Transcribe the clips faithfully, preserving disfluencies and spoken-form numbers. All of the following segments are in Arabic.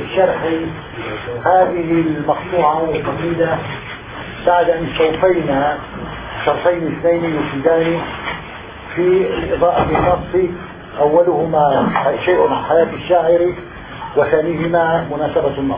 شرح هذه المقطوعة والقصيدة بعد أن استوفينا شرحين اثنين يفيدان في الإضاءة بالنص، أولهما شيء عن حياة الشاعر وثانيهما مناسبة النص.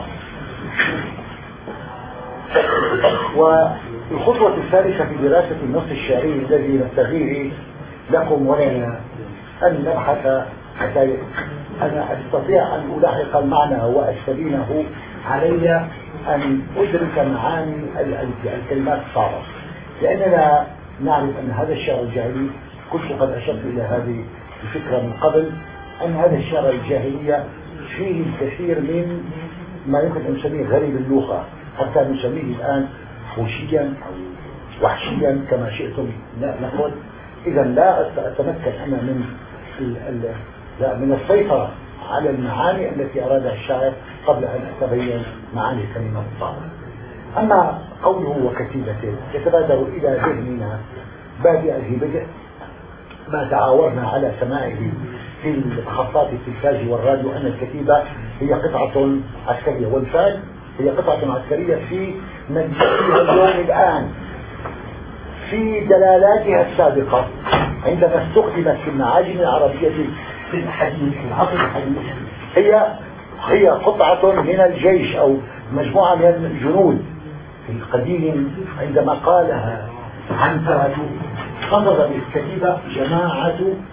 والخطوة الثالثة في دراسة النص الشعري الذي نستغيه لكم ولنا أن نبحث حتى أنا أستطيع أن ألاحق المعنى وأستبينه، علي أن أدرك معاني الكلمات الصعبة، لأننا نعرف أن هذا الشعر الجاهلي، كنت قد أشرت إلى هذه الفكرة من قبل، أن هذا الشعر الجاهلية فيه الكثير من ما يمكن أن نسميه غريب اللغة، حتى نسميه الآن حوشيا أو وحشيا كما شئتم نقول. إذا لا أتمكن أنا من لا من السيطرة على المعاني التي أرادها الشاعر قبل أن أتبين معاني الكلمات الصعبة. أما قوله وكتيبته يتبادر إلى ذهننا بادئ بدء ما تعاورنا على سماعه في محطات التلفاز والراديو، أن الكتيبة هي قطعة عسكرية، والفال هي قطعة عسكرية في مجلسها اليوم الآن في دلالاتها السابقة عندما استخدمت في المعاجم العربية في الحديث في العصر الحديث. هي هي قطعة من الجيش أو مجموعة من الجنود في القديم. عندما قالها عنترة قصد بالكتيبة جماعة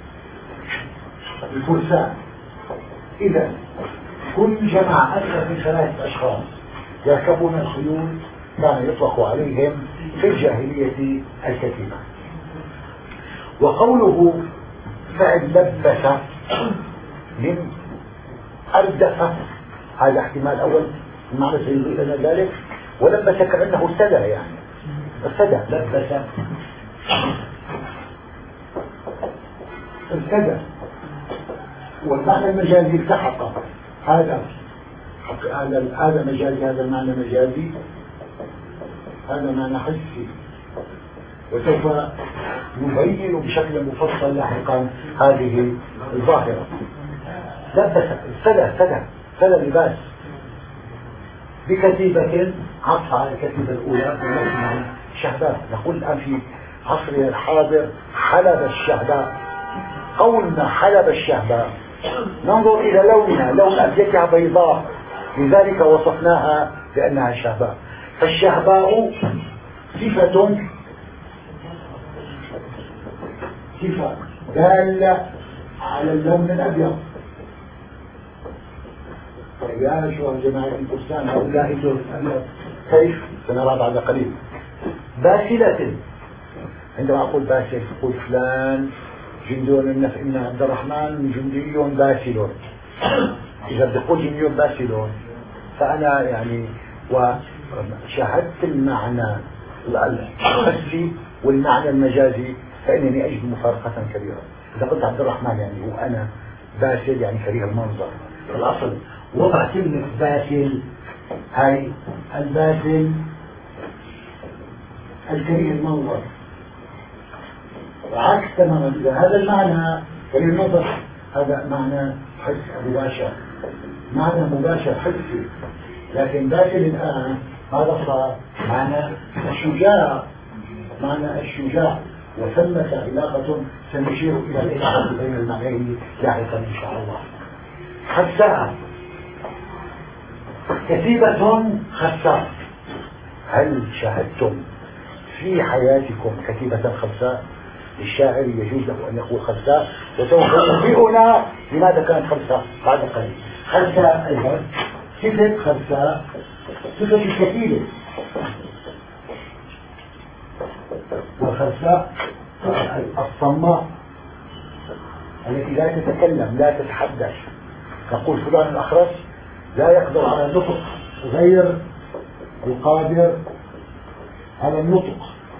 الفرسان. إذا كل جماعة أكثر من ثلاثة أشخاص يركبون الخيول كان يطلق عليهم في الجاهلية الكتيبة. وقوله فعل لبس من أردف، هذا احتمال أول المعنى سيضيء لنا ذلك، ولبس كأنه ارتدى، يعني ارتدى لبس ارتدى، والمعنى المجازي التحق. هذا هذا هذا مجازي، هذا المعنى مجازي، هذا معنى حسي، وسوف نبين بشكل مفصل لاحقا هذه الظاهرة. لبس ارتدى ارتدى ارتدى لباس بكتيبة عطف على الكتيبة الأولى بمعنى شهباء. نقول الآن في عصرنا الحاضر حلب الشهباء. قولنا حلب الشهباء ننظر إلى لونها، لون أبيتها بيضاء، لذلك وصفناها بأنها شهباء. فالشهباء صفة صفة دالة على اللون الأبيض. يا شو جماعة الفرسان هؤلاء اللون الأبيض كيف سنرى بعد قليل. باسلة، عندما أقول باسل أقول فلان جندي من إن عبد الرحمن جندي باسل. إذا بقول جندي باسل فأنا يعني وشاهدت المعنى الحسي والمعنى المجازي فإنني أجد مفارقة كبيرة. إذا قلت عبد الرحمن يعني هو أنا باسل يعني كريه المنظر، في الأصل وضع كلمة باسل هاي الباسل الكريه المنظر، عكس تماما. إذا هذا المعنى كريه المنظر هذا معنى حس مباشر، معنى مباشر حسي. لكن باسل الآن هذا صار معنى الشجاع، معنى الشجاع، وثمة علاقة سنشير إلى العلاقة بين المعنيين لاحقا إن شاء الله. خساء كتيبة خساء. هل شاهدتم في حياتكم كتيبة خساء؟ للشاعر يجوز له أن يقول خساء، وسوف ينبئنا لماذا كانت خساء بعد قليل. خساء أيضا صفة خساء صفة الكتيبة، والخساء الصماء التي لا تتكلم لا تتحدث. نقول فلان الأخرس لا يقدر على النطق غير القادر على النطق.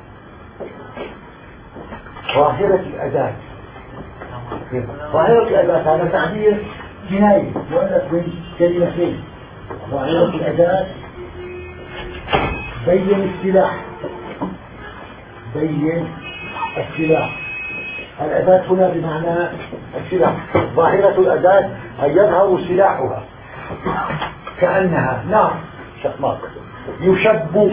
ظاهرة الأداة، ظاهرة الأداة هذا تعبير جنائي مؤلف من كلمتين. ظاهرة الأداة بين السلاح، بين السلاح. الأداة هنا بمعنى السلاح. ظاهرة الأداة أن يظهر سلاحها. كأنها نار شقماق يشب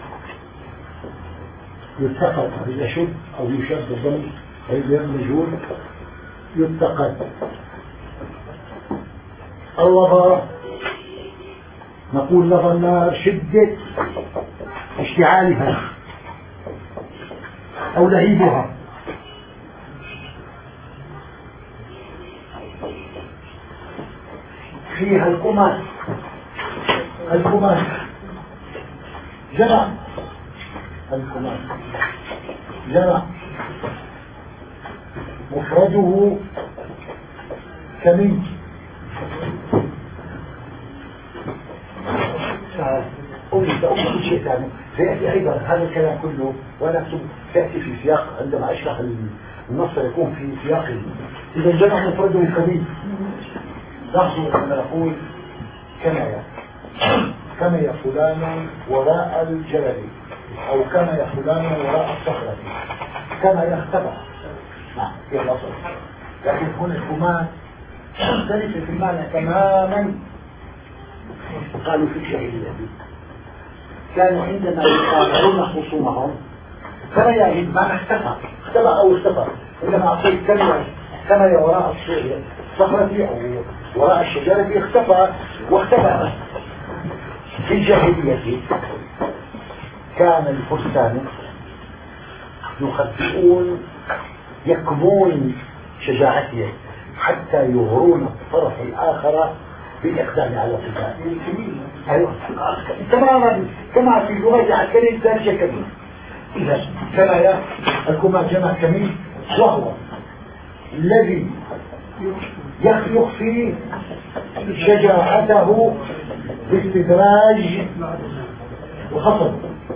يتقد يشب أو يشب الضم مجهول يتقد. اللظى نقول لظى النار شدة اشتعالها أو لهيبها. فيها الكماس الكماس جمع الكماس جمع مفرده كمين. أقول كل شيء ثاني سيأتي أيضا هذا الكلام كله ونكتب تأتي في سياق عندما أشرح النص يكون في سياق. إذا جمع مفرده كمين لاحظوا أن نقول كما كما يا فلان وراء الجبل أو كما يا فلان وراء الصخرة كما يختبع نعم في الأصل. لكن هنا الكمان مختلفة في المعنى تماما. قالوا في الجاهلية كانوا عندما يقابلون خصومهم كما يجب معنى اختفى اختفى أو اختفى. عندما أقول كما كما يا وراء الصخرة أو وراء الشجرة اختفى واختفى. في الجاهلية كان الفرسان يخبئون يكمون شجاعتهم حتى يغرون الطرف الآخر بالإقدام على القتال. أيوة تماما كما في اللغة العسكرية ذلك كمين. إذا كما الكما جمع كمين وهو الذي يخفي شجاعته باستدراج وخطر.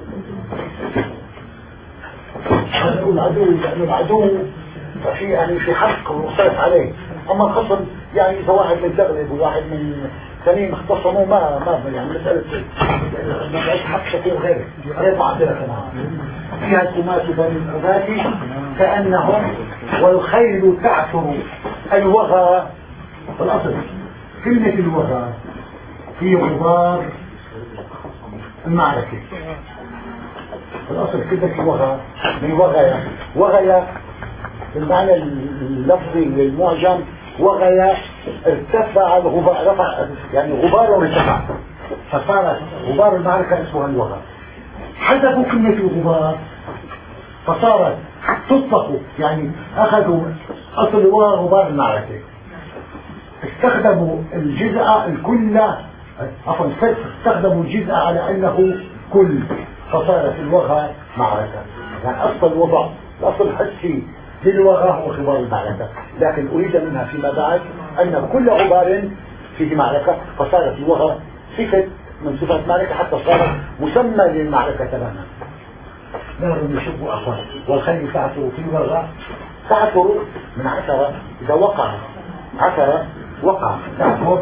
هذا هو العدو لأنه العدو ففي يعني في حق مختلف عليه. أما الخصم يعني إذا واحد من تغلب وواحد من ثانيين اختصموا ما ما يعني مسألة ما بعيش حق شكل غيره غير معدلة كمان. فيها الكمات بين العبات كأنهم والخيل تعثر الوغى. الأصل كلمة الوغى في غبار المعركة. الأصل كلمة الوغى من وغاية وغاية بالمعنى اللفظي للمعجم وغاية ارتفع الغبار رفع يعني غبار ارتفع فصارت غبار المعركة اسمها الوغى. حذفوا كلمة الغبار فصارت تطلق يعني أخذوا أصل غبار المعركة استخدموا الجزء الكل عفوا استخدموا الجزء على أنه كل فصارت الوغى معركة. يعني أصل الوضع الأصل الحسي للوغى هو غبار المعركة. لكن أريد منها فيما بعد أن كل غبار فيه معركة فصارت الوغى صفة من صفات المعركة حتى صارت مسمى للمعركة تماما. نهر يشب أخر والخيل تعثر في الوغى. تعثر من عثر إذا وقع عثر وقع تعثر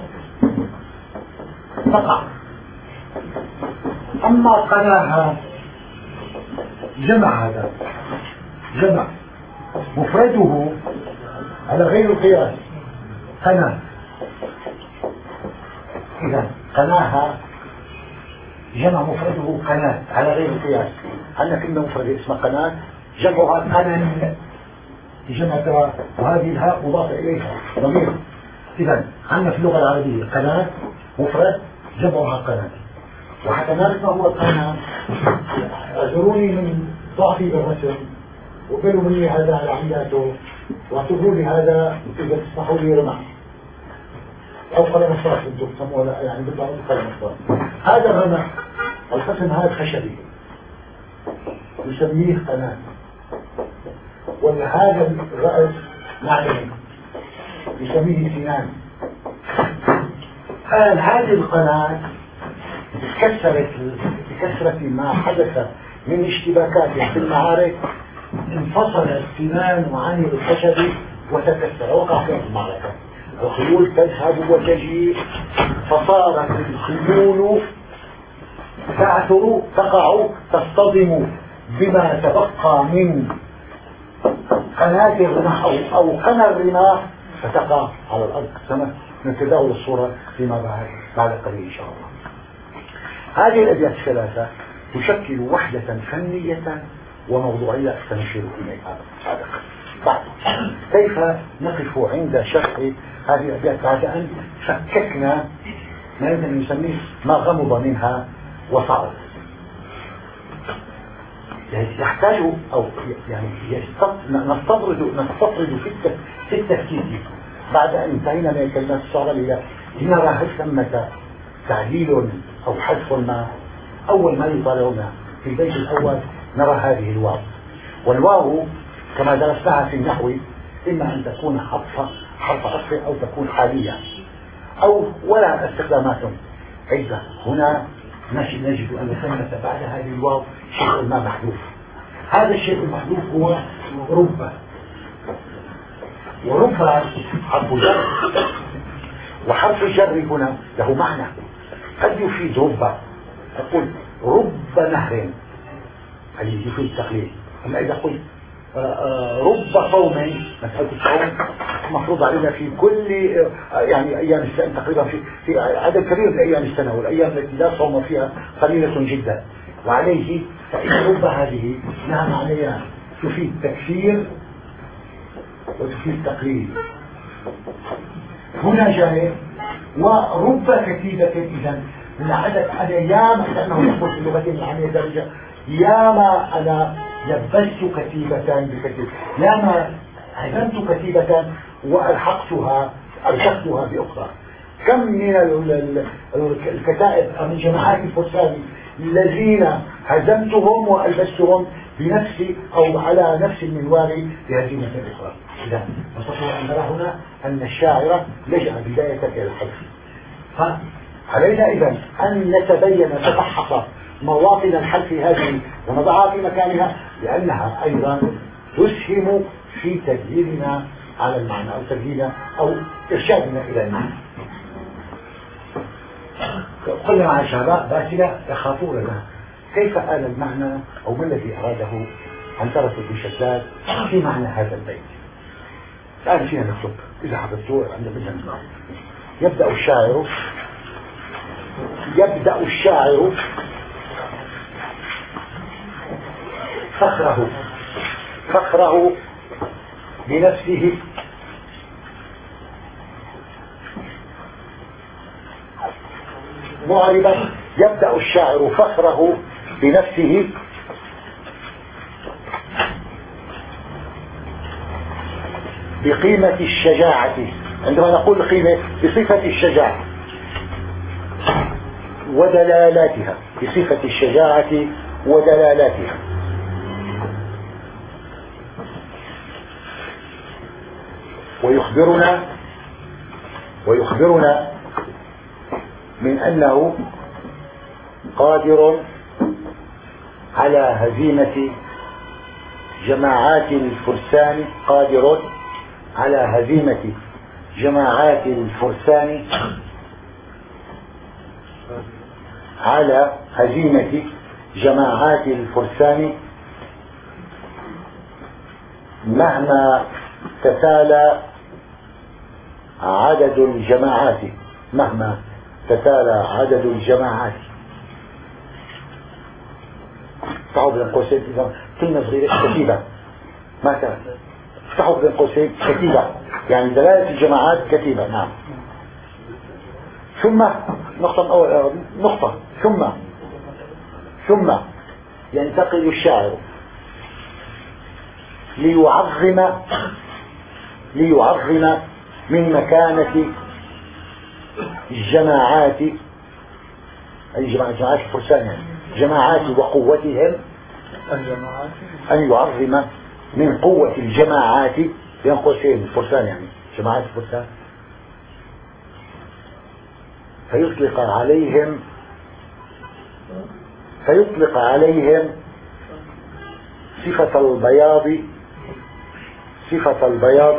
تقع. أما قناها جمع هذا جمع مفرده على غير القياس قناة. إذا قناها جمع مفرده قناة على غير القياس. عندنا كلمة مفردة اسمها قناة جمعها قناة جمع ترى وهذه الهاء مضاف إليها ضمير. إذا عندنا في اللغة العربية قناة مفرد جمعها قناة. وحتى نعرف ما هو القناة اعذروني من ضعفي بالرسم وقالوا مني هذا على عملاته واعتبروا لي هذا إذا تسمحوا لي رمح أو قلم الصراف انتم تسموه يعني بيطلعوا قلم الصراف. هذا الرمح القسم هذا خشبي يسميه قناة. ولا هذا الرأس معدني يسميه سنان. قال هذه القناة تكسرت بكثرة ما حدث من اشتباكات في المعارك انفصل السنان عن الخشب وتكسر وقع في المعركة. الخيول تذهب وتجيء فصارت الخيول تعثر تقع تصطدم بما تبقى من قناة الرماح أو قنا الرماح فتقع على الأرض. نتداول الصورة فيما بعد بعد قليل إن شاء الله. هذه الأبيات الثلاثة تشكل وحدة فنية وموضوعية سنشير إليها سابقا. بعد كيف نقف عند شرح هذه الأبيات بعد أن فككنا ما يمكن نسميه ما غمض منها وصعد؟ يحتاج أو يعني نستطرد نستطرد في التفكير بعد أن انتهينا من الكلمات الصعبة لنرى هل ثمة تعديل أو حذف ما. أول ما يطالعنا في البيت الأول نرى هذه الواو، والواو كما درسناها في النحو إما أن تكون حرف حرف عطف أو تكون حالية أو ولا استخدامات عدة. هنا نجد أن ثمة بعد هذه الواو شيء ما محذوف. هذا الشيء المحذوف هو رب، ورب حرف جر، وحرف الجر هنا له معنى قد يفيد رب. أقول رب نهر هذه يفيد التقليل. أما إذا قلت رب صوم، مسألة الصوم مفروض علينا في كل يعني أيام السنة تقريبا في, في عدد كبير من أيام السنة، والأيام التي لا صوم فيها قليلة جدا. وعليه فإن رب هذه لها معنيان، تفيد تكثير وتفيد تقليل. هنا جاء ورب كتيبة إذن من عدد على ياما، لأنه يقول في اللغة العامية درجة ياما أنا لبست كتيبتان بكتيبة، ياما هزمت كتيبة وألحقتها ألحقتها بأخرى. كم من الكتائب من جماعات الفرسان الذين هزمتهم وألبستهم بنفس أو على نفس المنوال بهزيمة أخرى. إذا نستطيع أن نرى هنا أن الشاعر لجأ بداية إلى الحذف. فعلينا إذن أن نتبين نتبحث مواطن الحذف هذه ونضعها في مكانها، لأنها أيضا تسهم في تدليلنا على المعنى أو تدليلنا أو إرشادنا إلى المعنى. قلنا مع الشعراء باسلة يخافون لنا كيف آل المعنى أو ما الذي أراده عنترة بن شداد في معنى هذا البيت. الآن فينا نكتب إذا حفظتوه عند بجن. يبدأ الشاعر يبدأ الشاعر فخره فخره بنفسه معربا. يبدأ الشاعر فخره بنفسه بقيمة الشجاعة. عندما نقول قيمة بصفة الشجاعة ودلالاتها، بصفة الشجاعة ودلالاتها. ويخبرنا ويخبرنا من أنه قادر على هزيمة جماعات الفرسان، قادر على هزيمة جماعات الفرسان على هزيمة جماعات الفرسان مهما تتالى عدد الجماعات، مهما تتالى عدد الجماعات. افتحوا بين قوسين كلمة صغيرة كتيبة، ما كان افتحوا بين قوسين كتيبة، يعني دلالة الجماعات كتيبة. نعم. ثم نقطة أول نقطة ثم ثم ينتقل الشاعر ليعظم ليعظم من مكانة الجماعات، أي جماعات الفرسان يعني جماعات وقوتهم، أن يعظم من قوة الجماعات بين قوسين الفرسان يعني جماعات الفرسان، فيطلق عليهم فيطلق عليهم صفة البياض صفة البياض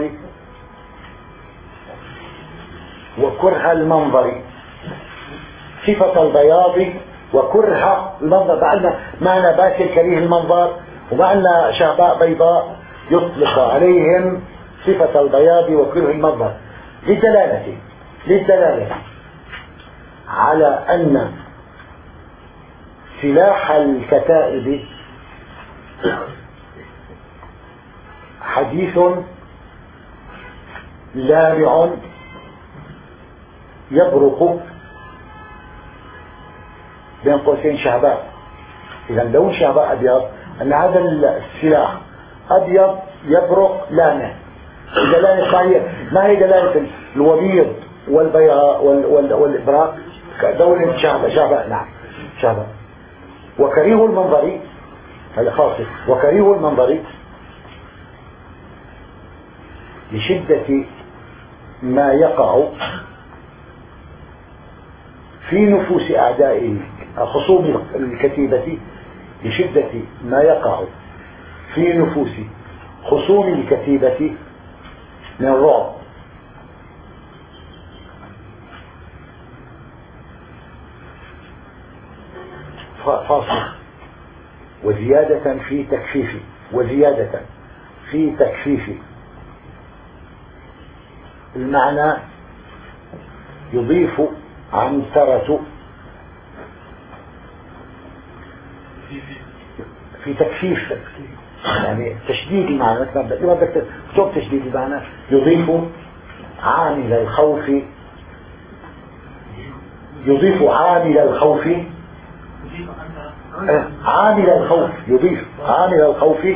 وكره المنظر. صفة البياض وكره المنظر، بعدنا معنى باسل كريه المنظر ومعنى شعباء بيضاء. يطلق عليهم صفة البياض وكره المنظر لدلالته للدلالة على أن سلاح الكتائب حديث لامع يبرق بين قوسين شهباء. إذا لون شهباء أبيض أن هذا السلاح أبيض يبرق لامع. دلالة صحيحة. ما هي دلالة الوبيض والبياض والإبراق؟ دولة شهباء. شهباء نعم شهباء. وكريه المنظري هذا خاصة. وكريه المنظري لشدة ما يقع في نفوس أعدائه خصوم الكتيبة لشدة ما يقع في نفوس خصوم الكتيبة من الرعب فاصل وزيادة في تكفيف وزيادة في تكفيف المعنى يضيف عنترة في تكفيف يعني تشديد المعنى لما بدك تكتب تشديد المعنى يضيف عامل الخوف يضيف عامل الخوف عامل الخوف يضيف عامل الخوف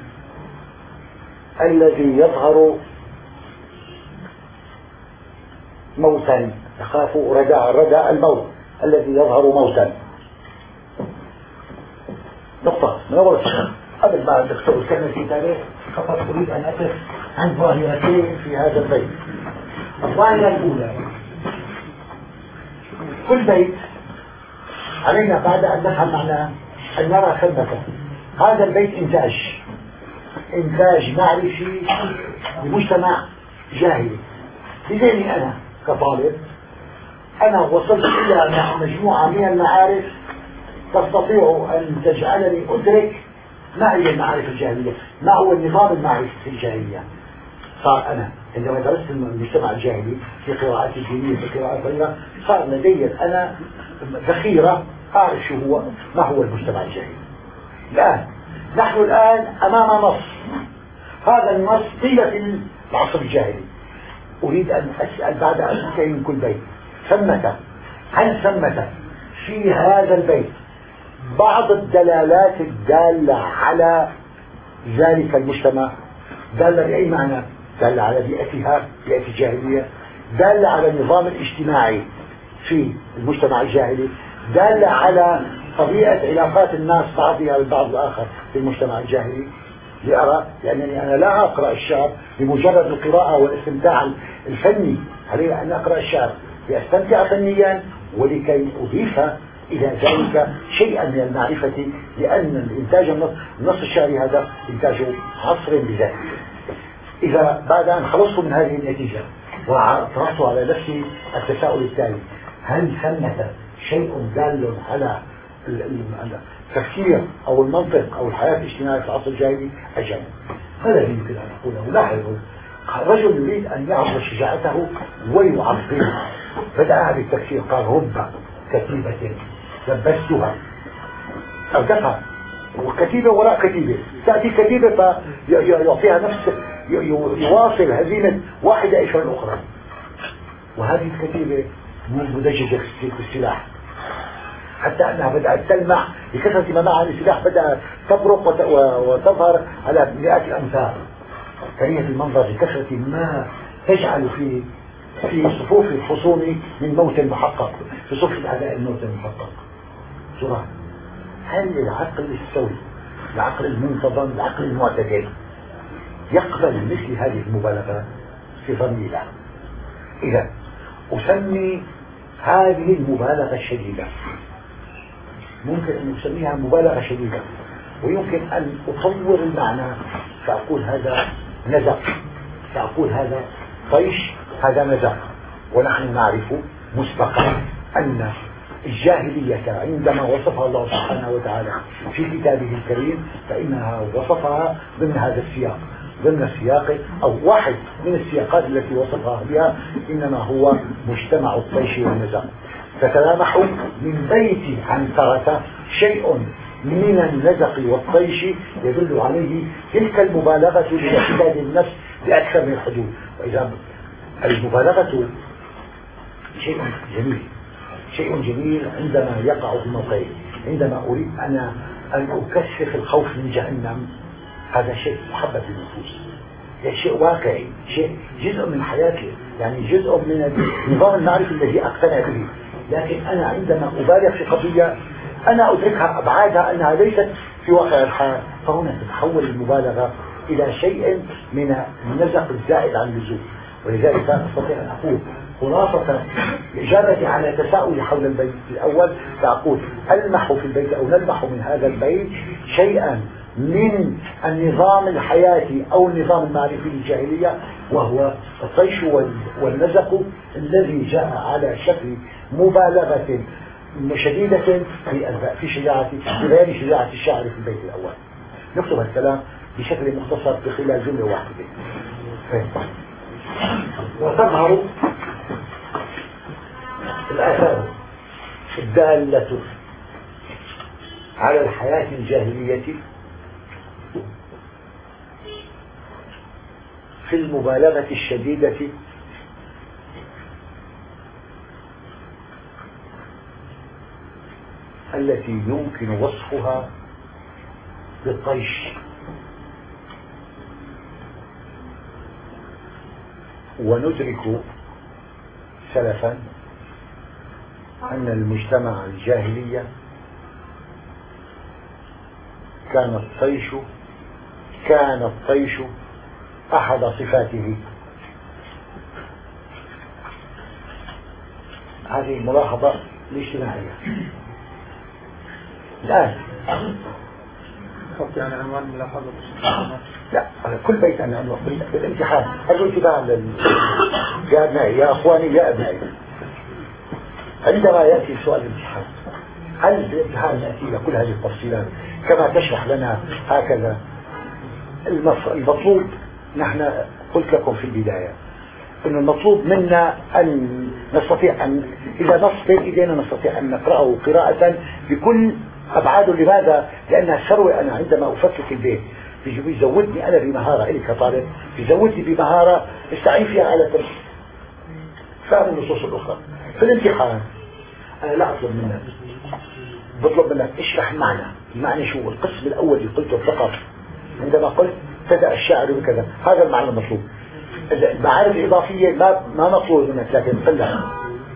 الذي يظهر موتا يخاف رداء رداء الموت الذي يظهر موتا. نقطة من أول الشهر قبل ما الدكتور الكلمة في تاريخ فقط أريد أن أقف عن ظاهرتين في هذا البيت. الظاهرة الأولى كل بيت علينا بعد أن نفهم معناه أن نرى ثمة هذا البيت إنتاج إنتاج معرفي لمجتمع جاهلي. لذلك أنا كطالب أنا وصلت إلى مجموعة من المعارف تستطيع أن تجعلني أدرك ما هي المعارف الجاهلية، ما هو النظام المعرفي في الجاهلية. صار أنا عندما درست المجتمع الجاهلي في قراءات الدينية في قراءات غيرها صار لدي أنا ذخيرة أعرف شو هو ما هو المجتمع الجاهلي. الآن نحن الآن أمام نص، هذا النص قيل في العصر الجاهلي. أريد أن أسأل بعد أن أنتهي من كل بيت ثمة هل ثمة في هذا البيت بعض الدلالات الدالة على ذلك المجتمع؟ دالة بأي معنى؟ دالة على بيئتها بيئة الجاهلية، دالة على النظام الاجتماعي في المجتمع الجاهلي، دالة على طبيعة علاقات الناس بعضها بالبعض الآخر في المجتمع الجاهلي. لأرى لأنني أنا لا أقرأ الشعر لمجرد القراءة والاستمتاع الفني، علي أن أقرأ الشعر لأستمتع فنيا ولكي أضيف إلى ذلك شيئا من المعرفة، لأن الإنتاج النص الشعري هذا إنتاج عصر بذاته. إذا بعد أن خلصت من هذه النتيجة وطرحت على نفسي التساؤل التالي: هل ثمة شيء دال على التفكير أو المنطق أو الحياة الاجتماعية في العصر الجاهلي؟ أجل. هذا يمكن أن أقوله. لاحظوا، رجل يريد أن يعرض شجاعته ويعظمها، بدأ بالتفكير قال: رب كتيبة لبستها أو تفهم، وكتيبة وراء كتيبة تأتي كتيبة فيعطيها نفس يواصل هزيمة واحدة إشارة الأخرى، وهذه الكتيبة مدججة في السلاح حتى أنها بدأت تلمع بكثرة ما معها السلاح، بدأت تبرق وتظهر على مئات الأمثال. كريهة المنظر بكثرة ما تجعل في في صفوف الخصوم من موت محقق، في صفوف الأعداء الموت المحقق. ترى هل العقل السوي، العقل المنتظم، العقل المعتدل يقبل مثل هذه المبالغة؟ في ظني لا. إذا أسمي هذه المبالغة الشديدة، ممكن أن أسميها مبالغة شديدة، ويمكن أن أطور المعنى فأقول هذا نزق، فأقول هذا طيش، هذا نزق. ونحن نعرف مسبقا أن الجاهلية عندما وصفها الله سبحانه وتعالى في كتابه الكريم فإنها وصفها ضمن هذا السياق، ضمن السياق أو واحد من السياقات التي وصفها بها إنما هو مجتمع الطيش والنزق. فتلامحوا من بيت عنترة شيء من النزق والطيش يدل عليه تلك المبالغة لإعداد النفس بأكثر من الحدود. وإذا المبالغة شيء جميل شيء جميل عندما يقع في موقعي، عندما أريد أنا أن أكشف الخوف من جهنم، هذا شيء محبب للنفوس، يعني شيء واقعي، شيء جزء من حياتي، يعني جزء من النظام المعرفي الذي أقتنع به. لكن أنا عندما أبالغ في قضية أنا أدركها أبعادها أنها ليست في واقع الحال، فهنا تتحول المبالغة إلى شيء من النزق الزائد عن اللزوم. ولذلك أستطيع أن أقول خلاصة الإجابة على تساؤل حول البيت الأول، فأقول ألمح في البيت أو نلمح من هذا البيت شيئا من النظام الحياتي أو النظام المعرفي للجاهلية، وهو الطيش والنزق الذي جاء على شكل مبالغة شديدة في في شجاعة في بيان شجاعة الشاعر في البيت الأول. نكتب الكلام بشكل مختصر في خلال جملة واحدة. وتظهر الآثار الدالة على الحياة الجاهلية في المبالغة الشديدة التي يمكن وصفها بالطيش. وندرك سلفا أن المجتمع الجاهلي كان الطيش كان الطيش أحد صفاته. هذه الملاحظة الاجتماعية. الآن يعني عنوان ملاحظة لا كل بيت أنا أنه بالامتحان أرجو انتباه يا أبنائي يا أخواني يا أبنائي، عندما يأتي سؤال الامتحان هل في الامتحان نأتي إلى كل هذه التفصيلات كما تشرح لنا هكذا؟ المطلوب نحن قلت لكم في البداية أن المطلوب منا أن نستطيع أن إذا نص بين إيدينا نستطيع أن نقرأه قراءة بكل أبعاده. لماذا؟ لأن الثروة أنا عندما أفكك البيت بيزودني أنا بمهارة إلي كطالب، بيزودني بمهارة استعين فيها على فهم النصوص الأخرى. في الامتحان أنا لا أطلب منك، بطلب منك اشرح المعنى. المعنى شو؟ القسم الأول اللي قلته فقط عندما قلت ابتدأ الشاعر بكذا، هذا المعنى المطلوب. المعارف الإضافية ما ما مطلوب منك، لكن قلها.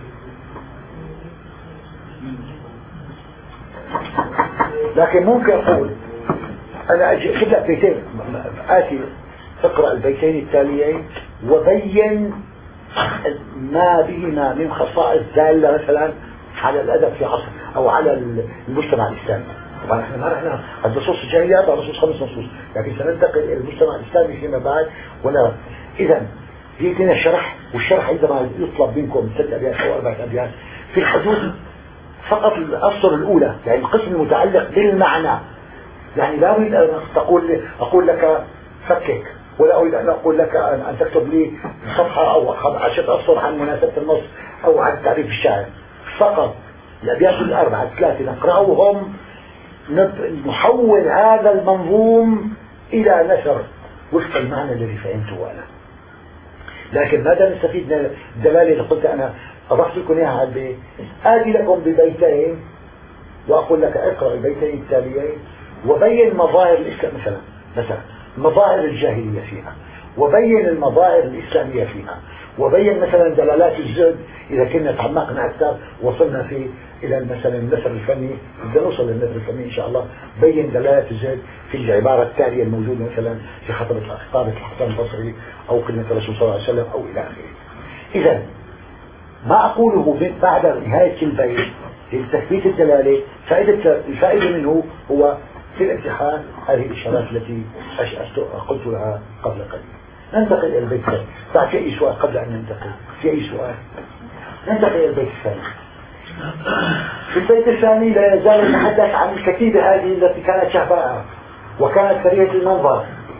لكن ممكن أقول أنا أجيب لك بيتين آتي اقرأ البيتين التاليين وبين ما بهما من خصائص دالة مثلا على الأدب في عصر أو على المجتمع الإسلامي. طبعا احنا ما رحنا النصوص الجاهلية أربع نصوص خمس نصوص، لكن سننتقل إلى المجتمع الإسلامي فيما بعد ونرى. إذا يأتينا الشرح، والشرح عندما يطلب منكم ست أبيات أو أربعة أبيات في الحدود فقط الأسطر الأولى، يعني القسم المتعلق بالمعنى. يعني لا أريد أن تقول أقول لك فكك، ولا أريد أن أقول لك أن تكتب لي صفحة أو عشرة أسطر عن مناسبة النص أو عن تعريف الشاعر. فقط الأبيات الأربعة الثلاثة نقرأهم، نحول هذا المنظوم إلى نثر وفق المعنى الذي فهمته أنا. لكن ماذا نستفيد من الدلالة اللي قلت أنا أضحت لكم إياها على البيت؟ آتي لكم ببيتين وأقول لك اقرأ البيتين التاليين وبين مظاهر الإسلام، مثلا مثلا مظاهر الجاهلية فيها، وبين المظاهر الإسلامية فيها، وبين مثلا دلالات الزهد. إذا كنا تعمقنا أكثر وصلنا في إلى مثلا النثر الفني، بدنا نوصل للنثر الفني إن شاء الله. بين دلالات الزهد في العبارة التالية الموجودة مثلا في خطبة خطابة الحسن البصري أو كلمة الرسول صلى الله عليه وسلم أو إلى آخره. إذا ما أقوله بعد نهاية البيت لتثبيت الدلالة، فائدة الفائدة منه هو في الامتحان هذه الإشارات التي قلت لها قبل قليل. ننتقل إلى البيت الثاني. بعد في أي سؤال قبل أن ننتقل؟ في أي سؤال؟ ننتقل إلى البيت الثاني. في البيت الثاني لا يزال يتحدث عن الكتيبة هذه التي كانت شهباء وكانت كريهة المنظر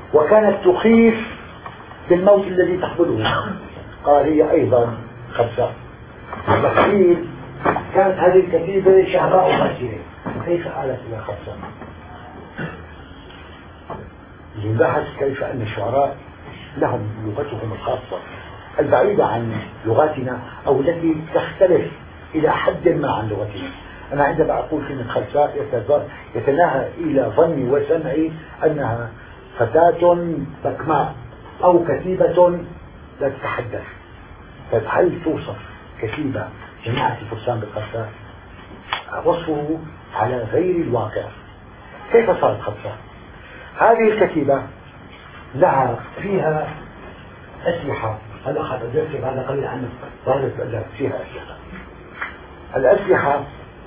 وكانت تخيف بالموت الذي تحمله. قال هي أيضا خبثاء. وقيل كانت هذه الكتيبة شعراء قاسية، كيف آلت إلى خبثاء؟ لنبحث كيف أن الشعراء لهم لغتهم الخاصة البعيدة عن لغاتنا أو التي تختلف إلى حد ما عن لغتنا. أنا عندما أقول كلمة خبثاء يتناهى إلى ظني وسمعي أنها فتاة بكماء أو كتيبة لا تتحدث. هل توصف كتيبة جماعة الفرسان بالخبثاء؟ وصفه على غير الواقع. كيف صارت خبثاء؟ هذه الكتيبة لها فيها أسلحة. هذا أخذ أدرسي هذا قليل عنه وهذا فيها أسلحة. الأسلحة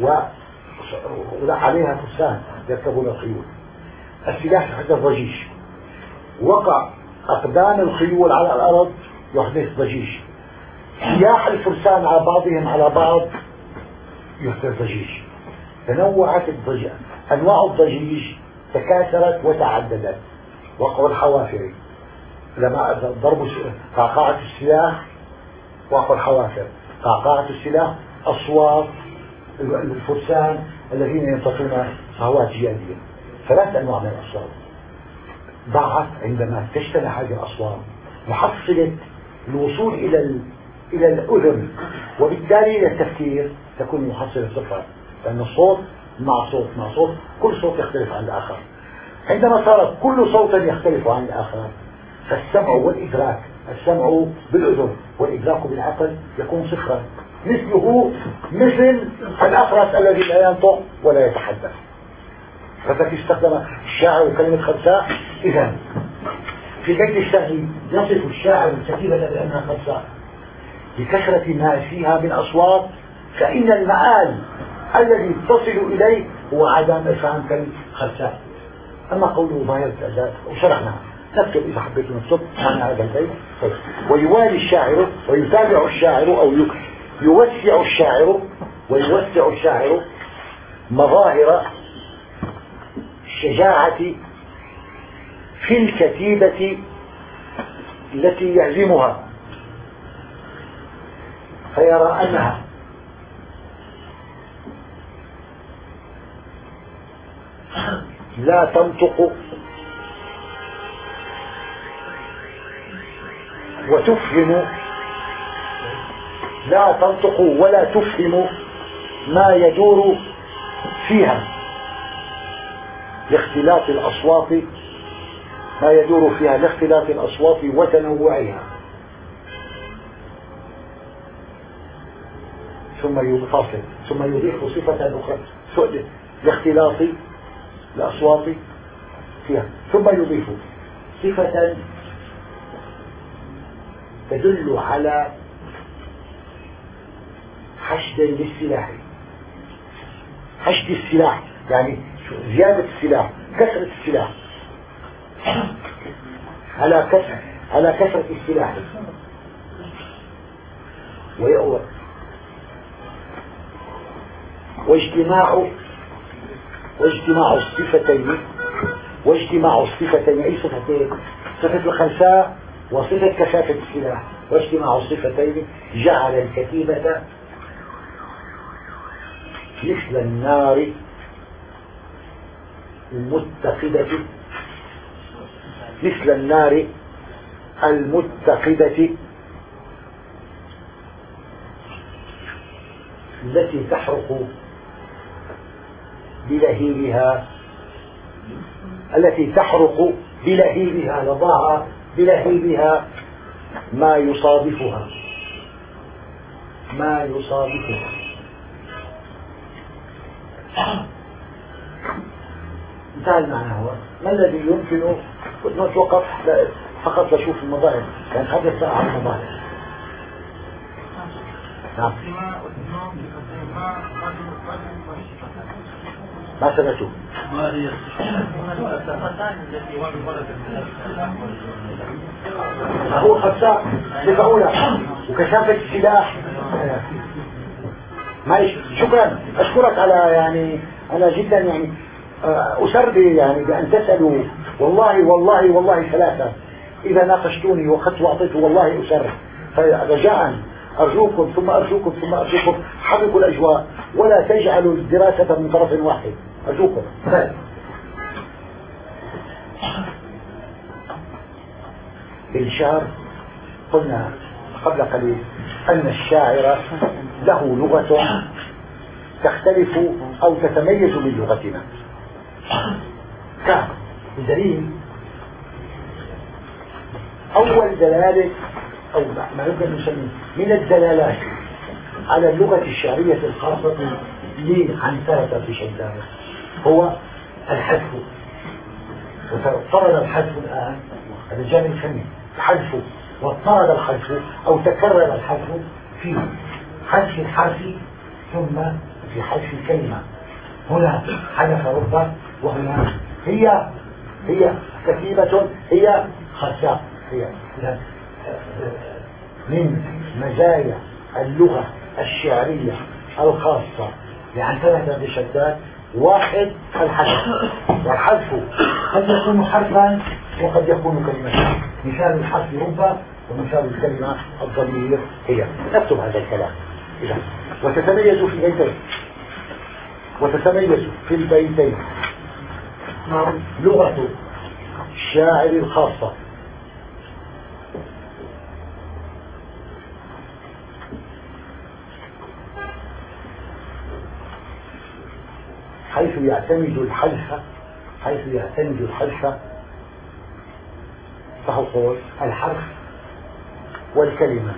وعليها فرسان يركبون الخيول. السلاح حتى الضجيج، وقع أقدام الخيول على الأرض يحدث ضجيج، سياح الفرسان على بعضهم على بعض يحدث ضجيج. تنوعت الضجيج، أنواع الضجيج تكاثرت وتعددت. وقع الحوافر لما ضربوا قعقعة السلاح، وقع الحوافر قعقعة السلاح، أصوات الفرسان الذين ينطقون صهوات جيادية. ثلاث أنواع من الأصوات ضاعت عندما تجتمع هذه الأصوات محصلة الوصول إلى ال... إلى الأذن، وبالتالي إلى التفكير تكون محصلة صفر، لأن الصوت مع صوت مع صوت كل صوت يختلف عن الآخر. عندما صار كل صوت يختلف عن الآخر فالسمع والإدراك، السمع بالأذن والإدراك بالعقل يكون صفرا، مثله مثل الأفرس الذي لا ينطق ولا يتحدث. فذلك استخدم الشاعر كلمة خبثاء. إذا في بيت الشعر يصف الشاعر الكتيبة بأنها خبثاء لكثرة ما فيها من أصوات، فإن المآل الذي تصل إليه هو عدم إفهام كلمة خبثاء. أما قوله ظاهرة الأداء وشرحنا نكتب إذا حبيتوا نكتب عن هذا البيت. ويوالي الشاعر ويتابع الشاعر أو يوسع الشاعر ويوسع الشاعر مظاهر الشجاعة في الكتيبة التي يعزمها، فيرى أنها لا تنطق وتفهم، لا تنطق ولا تفهم ما يدور فيها لاختلاط الأصوات، ما يدور فيها لاختلاط الأصوات وتنوعها. ثم يفصل ثم يضيف صفة أخرى لاختلاط الأصوات فيها، ثم يضيف صفة تدل على حشد للسلاح. حشد السلاح يعني زيادة السلاح، كثرة السلاح، على كثرة على كثرة السلاح. واجتماع واجتماع الصفتين واجتماع الصفتين أي صفتين؟ صفة الخنساء وصفة كثافة السلاح. واجتماع الصفتين جعل الكتيبة مثل النار المتقدة مثل النار المتقدة التي تحرق بلهيبها التي تحرق بلهيبها لضاع بلهيبها ما يصادفها ما يصادفها انتهى المعنى. هو ما الذي يمكن نتوقف فقط لشوف المظاهر، كان حدث عن المظاهر. نعم ما سمعتوا؟ ما هي الصفتان التي وردت هو خبثاء صفة أولى وكثافة السلاح. معلش شكرا أشكرك على يعني أنا جدا يعني أسر بي يعني بأن تسألوا والله والله والله ثلاثة إذا ناقشتوني وأخذت وأعطيت والله أسر. فرجاء أرجوكم ثم أرجوكم ثم أرجوكم حركوا الأجواء ولا تجعلوا الدراسة من طرف واحد أرجوكم. الشعر قلنا قبل قليل أن الشاعر له لغة تختلف أو تتميز من لغتنا. كدليل أول دلالة أو ما يمكن نسميه من الدلالات على اللغة الشعرية الخاصة لعنترة في شيطان هو الحذف. وطرد الحذف الآن الرجال الفني الحذف واضطرد الحذف أو تكرر الحذف في حذف الحرف ثم في حذف الكلمة. هنا حذف ربة وهنا هي هي كتيبة هي خرساء. هي من مزايا اللغة الشعرية الخاصة لعنترة بشداد واحد الحذف. والحذف قد يكون حرفا وقد يكون كلمة. مثال الحرف ربة ومثال الكلمة الضمير هي. نكتب هذا الكلام إذا وتتميز في البيتين وتتميز في البيتين لغة الشاعر الخاصة حيث يعتمد الحذف حيث يعتمد الحذف فهو قول الحرف والكلمة.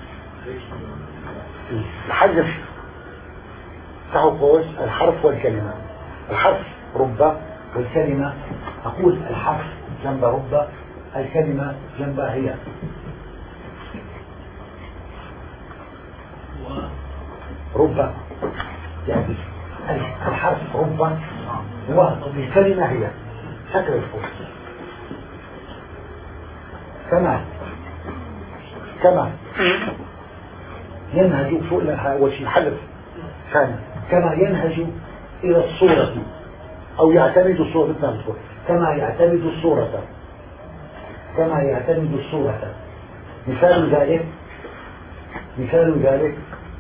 الحذف فهو قول الحرف والكلمة. الحرف ربة والكلمة أقول الحرف جنب ربة الكلمة جنب هي. ربة يعني الحرف ربة والكلمة هي شكل الفوق. كما كما ينهج فوق لها وشي حذف كان كما ينهج إلى الصورة أو يعتمد الصورة كما يعتمد الصورة كما يعتمد الصورة. مثال ذلك مثال ذلك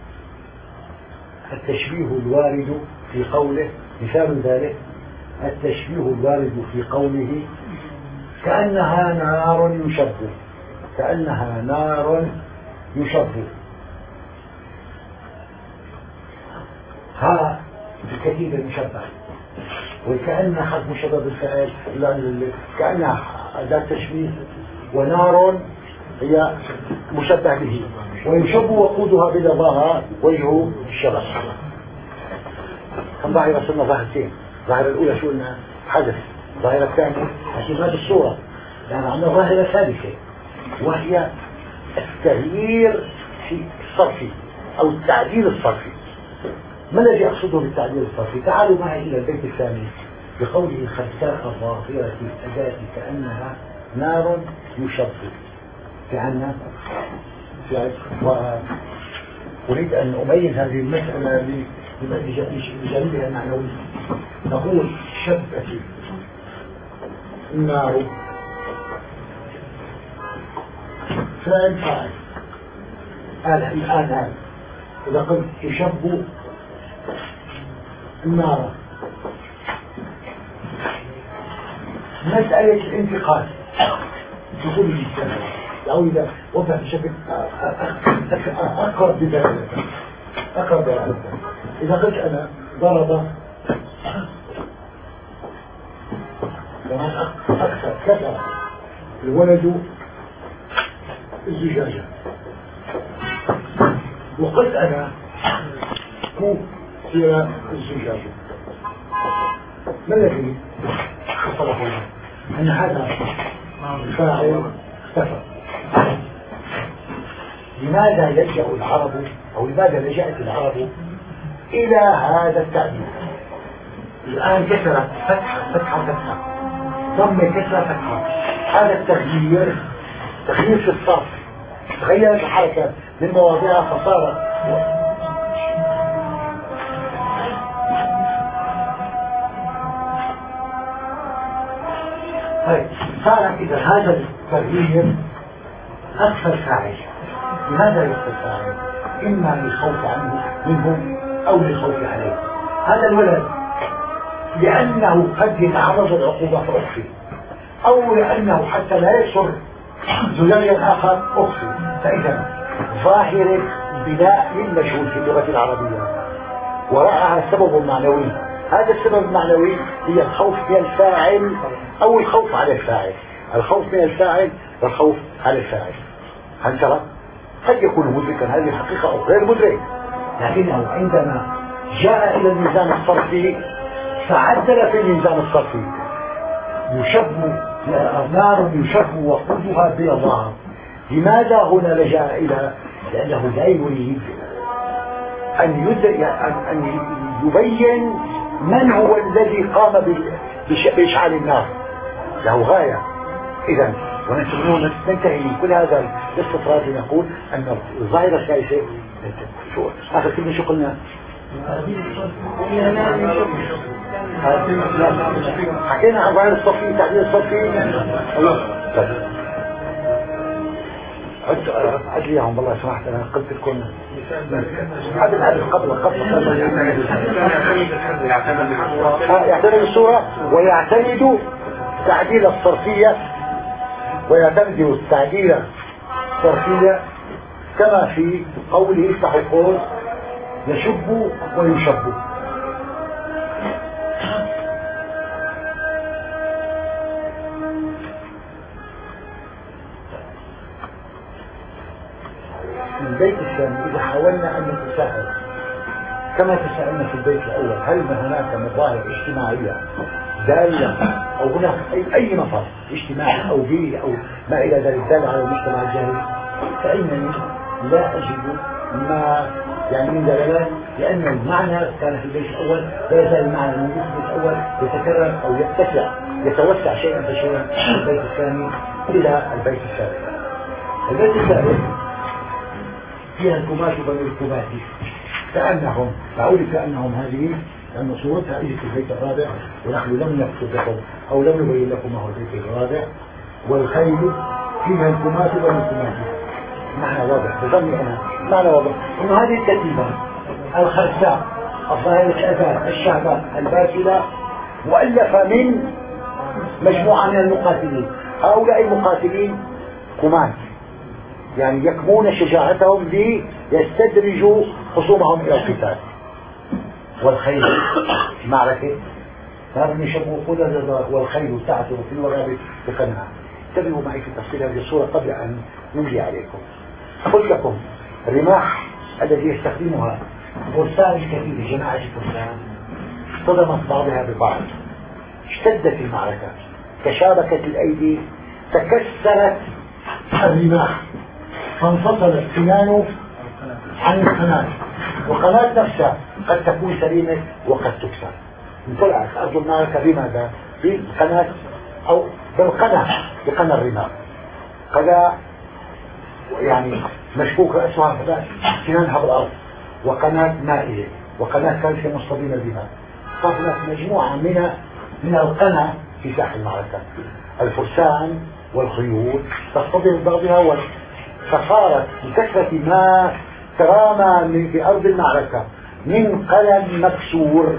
التشبيه الوارد في قوله مثال ذلك التشبيه الوارد في قوله كأنها نار يشبه كأنها نار يشبه. ها الكثير المشبه وكأنها حرف مشبه بالفعل كأنها أداة تشبيه ونار هي مشبه به ويشبه وقودها بلظاها وجه الشبه. كم ظاهرة صرنا ظاهرتين. ظاهرة الأولى شو قلنا حذف. ظاهرة الثانية اعتماد الصورة. يعني عندنا ظاهرة ثالثة وهي التغيير في الصرفي أو التعديل الصرفي. ما الذي أقصده بالتعديل الصرفي؟ تعالوا معي إلى البيت الثاني بقوله خلساء الظاهرة الأداة كأنها نار يشبه كأنها وأريد أن أبين هذه المسألة بجانبها المعنوي. نقول شبت النار فاعل فاعل الآن الآن إذا قلت يشب النار مسألة الانتقال تقول لي أو إذا وضع بشكل أقرب بذلك أقرب بذلك. إذا قلت أنا ضرب أكثر كثر الولد الزجاجة وقلت أنا كثر الزجاجة. ما الذي حصل هنا؟ أن هذا الفاعل اختفى. لماذا يلجأ العرب أو لماذا لجأت العرب إلى هذا التعبير؟ الآن كسرت فتحة فتحة فتحة ضم كسرة فتحة. هذا التغيير تغيير في الصرف. تغيرت الحركة من مواضعها فصارت طيب صار إذا هذا التغيير أكثر فاعل. لماذا يكثر فاعل؟ إما للخوف عنه منهم أو للخوف عليه. هذا الولد لأنه قد يتعرض للعقوبة فأخفي، أو لأنه حتى لا يكسر زجاجا آخر أخفي. فإذا ظاهر بناء للمجهول في اللغة العربية وراءها سبب معنوي. هذا السبب المعنوي هي الخوف من الفاعل أو الخوف على الفاعل. الخوف من الفاعل والخوف على الفاعل. هل ترى؟ قد يكون مدركا هذه الحقيقة أو غير مدرك، لكنه عندما جاء إلى الميزان الصرفي فعدل في الميزان الصرفي. يشب نار يشب وقودها بالظهر. لماذا هنا لجأ إلى؟ لأنه لا يريد أن, يد... أن يبين من هو الذي قام بإشعال النار. له غاية. إذن ونحن ننتهي من كل هذا الاستطراد لنقول أن الظاهرة الثالثة شو آخر كلمة شو قلنا؟ حكينا عن ظاهر الصفي تعديل الصفي. عد لي اياهم والله سمحت. انا قلت لكم عد الحدث قبل قبل يعتمد الصورة ويعتمد تعديل الصرفية ويعتمد التعديل الصرفية كما في قوله افتح القوس يشب ويشب. البيت الثاني إذا حاولنا أن نتساءل كما تساءلنا في البيت الأول هل هناك مظاهر اجتماعية دالة أو هناك أي, أي مظهر اجتماعي أو بيئي أو ما إلى ذلك دالة على المجتمع الجاهلي، فإنني لا أجد ما يعني من دلالات، لأن المعنى كان في البيت الأول لا يزال المعنى الموجود في البيت الأول يتكرر أو يتسع يتوسع شيئا فشيئا من البيت الثاني إلى البيت الثالث. البيت الثالث فيها الكمات بني الكمات كأنهم أقول كأنهم هذه لأن صورتها إجت في البيت الرابع ونحن لم نكتب لكم أو لم نبين لكم ما هو البيت الرابع. والخيل فيها الكمات بني الكمات معنى واضح بظني أنا معنى واضح إنه هذه الكتيبة الخرساء الظاهرة الأذان الشعبة الباكلة مؤلفة من مجموعة من المقاتلين. هؤلاء المقاتلين كمات يعني يكمون شجاعتهم ليستدرجوا خصومهم إلى القتال. والخيل معركة فهم يشبهوا قدر والخيل تعثر في الورابة بقناع. انتبهوا معي في تفصيل هذه الصورة قبل أن نملي عليكم. أقول لكم الرماح الذي يستخدمها فرسان الكثير جماعة الفرسان اصطدمت بعضها ببعض، اشتدت المعركة، تشابكت الأيدي، تكسرت الرماح، فانفصلت سنانه عن القناة، والقناة نفسها قد تكون سليمة وقد تكسر. انطلعت أرض المعركة بماذا؟ بالقناة أو بالقناة بقناة الرماح. قناة يعني مشكوك رأسها سنانها بالأرض، وقناة مائية، وقناة ثالثة مصطدمة بها. صارت مجموعة من من القناة في ساحة المعركة. الفرسان والخيول تصطدم بعضها، فصارت بكثرة ما ترامى في أرض المعركة من قلم مكسور،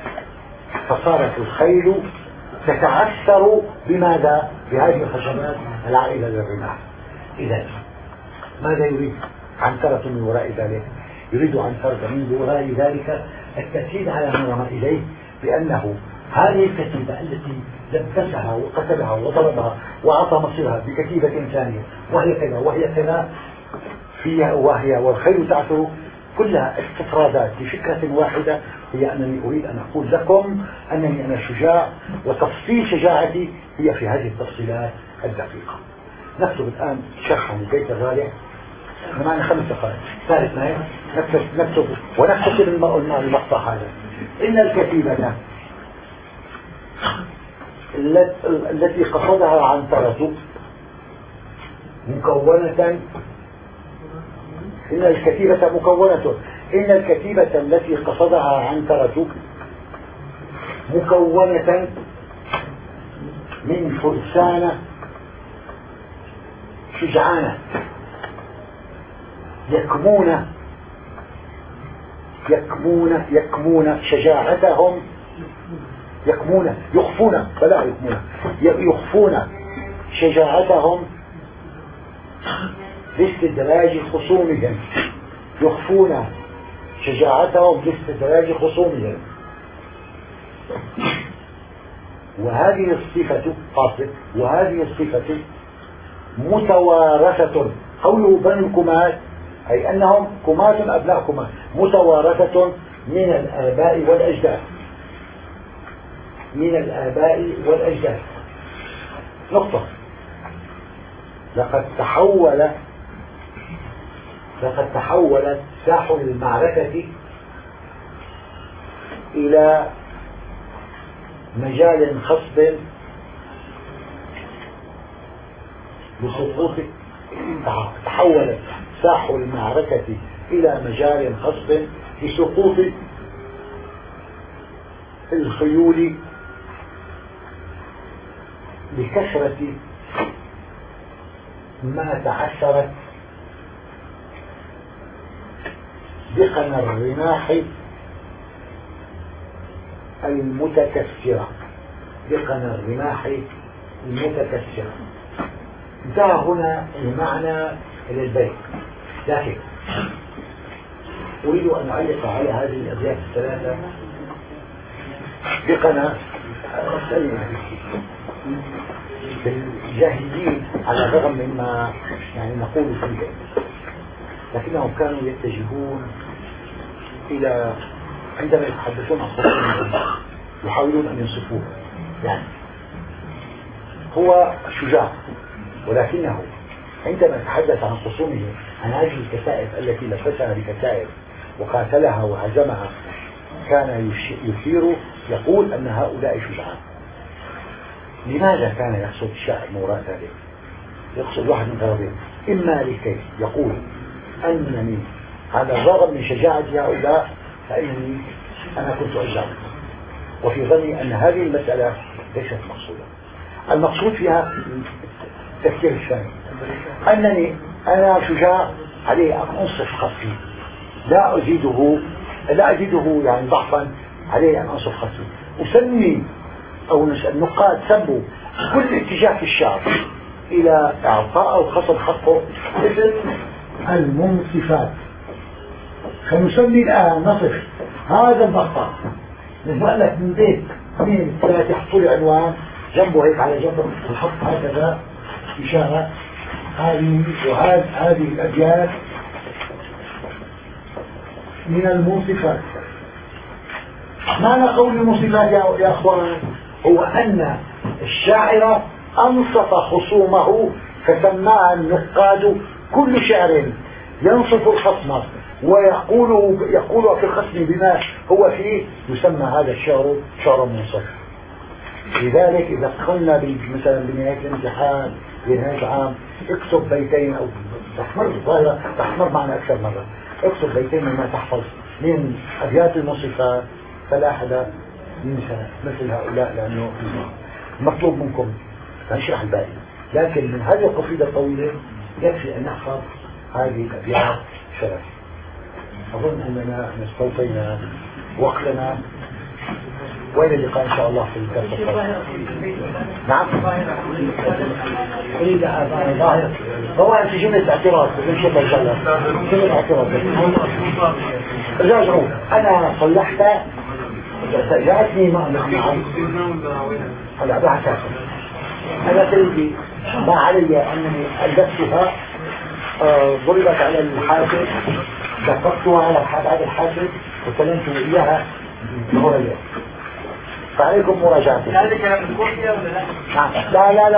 فصارت الخيل تتعثر بماذا؟ بهذه الخشبات العائلة للرماح. إذا ماذا يريد عنترة من وراء ذلك؟ يريد عنترة من وراء ذلك التأكيد على ما رمى إليه بأنه هذه الكتيبة التي لبسها وقتلها وضربها وأعطى مصيرها بكتيبة ثانية وهي كذا وهي كذا فيها وهي والخيل تعثر، كلها استطرادات لفكرة واحدة، هي أنني أريد أن أقول لكم أنني أنا شجاع، وتفصيل شجاعتي هي في هذه التفصيلات الدقيقة. نكتب الآن شرحا البيت الرابع، معنا خمس دقائق ثالث ما نكتب نكتب ونكتب المقطع هذا. إن الكتيبة التي قصدها عنترة مكونة إن الكتيبة مكونة إن الكتيبة التي قصدها عنترة مكونة من فرسان شجعانة يكمون يكمون يكمون شجاعتهم يكمون يخفون فلا يكمون يخفون شجاعتهم لاستدراج خصومهم يخفون شجاعتهم لاستدراج خصومهم. وهذه الصفة فاصل وهذه الصفة متوارثة. قوله بنو الكمات أي أنهم كمات أبناء كمات متوارثة من الآباء والأجداد من الآباء والأجداد. نقطة. لقد تحول لقد تحولت ساحة المعركة إلى مجال خصب بسقوط تحولت ساحة المعركة إلى مجال خصب بسقوط الخيول بكثرة ما تعثرت بقن الرماح المتكسرة بقن الرماح المتكسرة. انتهى هنا المعنى للبيت، لكن أريد أن أعلق على هذه الأبيات الثلاثة بقنا الجاهلين على الرغم مما يعني نقول فيه، لكنهم كانوا يتجهون إلى عندما يتحدثون عن خصوصهم يحاولون أن ينصفوه. يعني هو شجاع، ولكنه عندما يتحدث عن خصومه عن هذه الكتائب التي لفتها بكتائب وقاتلها وهزمها كان يثير يقول أن هؤلاء شجعان. لماذا كان يقصد الشاعر وراء ذلك؟ يقصد واحد من غرضين، إما لكي يقول أنني على الرغم من شجاعة هؤلاء فإنني أنا كنت أشجع، وفي ظني أن هذه المسألة ليست مقصودة. المقصود فيها التفكير الثاني، أنني أنا شجاع عليه أن أنصف خصمي، لا أزيده لا أزيده يعني ضعفا عليه أن أنصف خصمي. أسمي أو النقاد سموا كل اتجاه في الشعب إلى إعطاء الخصم حقه اسم المنصفات. فنسمي الآن نصف هذا المقطع نسمع لك من بيت اثنين ثلاثة يحطوا لي عنوان جنبه هيك على جنبه ونحط هكذا إشارة هذه وهذه هذه الأبيات من المنصفات. معنى قول المنصفات يا أخوان هو أن الشاعر أنصف خصومه، فسماها النقاد كل شعر ينصف الخصم ويقول يقول في الخصم بما هو فيه يسمى هذا الشعر شعر منصف. لذلك إذا دخلنا مثلا بنهاية الامتحان بنهاية عام اكتب بيتين أو تحمر ظاهرة تحمر معنا أكثر مرة، اكتب بيتين مما تحفظ من أبيات المنصفات فلا أحد ينسى مثل هؤلاء، لأنه مطلوب منكم نشرح الباقي، لكن من هذه القصيدة الطويلة يكفي أن نحفظ هذه الأبيات شرف. أظن أننا استوفينا وقتنا، وإلى اللقاء إن شاء الله في الدرس القادم. نعم أريد ظاهر ظواهر في جملة اعتراض إن شاء الله جملة اعتراض. رجعوا أنا صلحت جاءتني معا هلا بحث أنا سيدي ما علي أنني ألبستها ضربت على الحاسب دققتها على هذا الحاسب وسلمت إياها بهرية، فعليكم مراجعتها. لا لا لا